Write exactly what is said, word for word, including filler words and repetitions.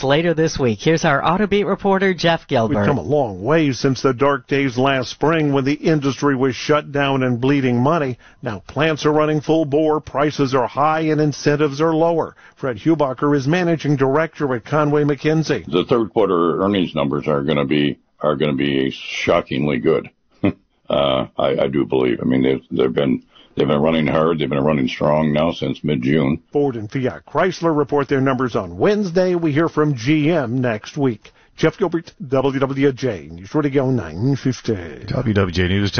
later this week. Here's our Auto Beat reporter, Jeff Gilbert. We've come a long way since the dark days last spring when the industry was shut down and bleeding money. Now plants are running full bore, prices are high, and incentives are lower. Fred Hubacher is managing director at Conway McKenzie. The third quarter earnings numbers are going to be are going to be shockingly good. uh, I, I do believe. I mean, they've, they've been they've been running hard. They've been running strong now since mid-June. Ford and Fiat Chrysler report their numbers on Wednesday. We hear from G M next week. Jeff Gilbert, W W J News Radio nine fifty. W W J News.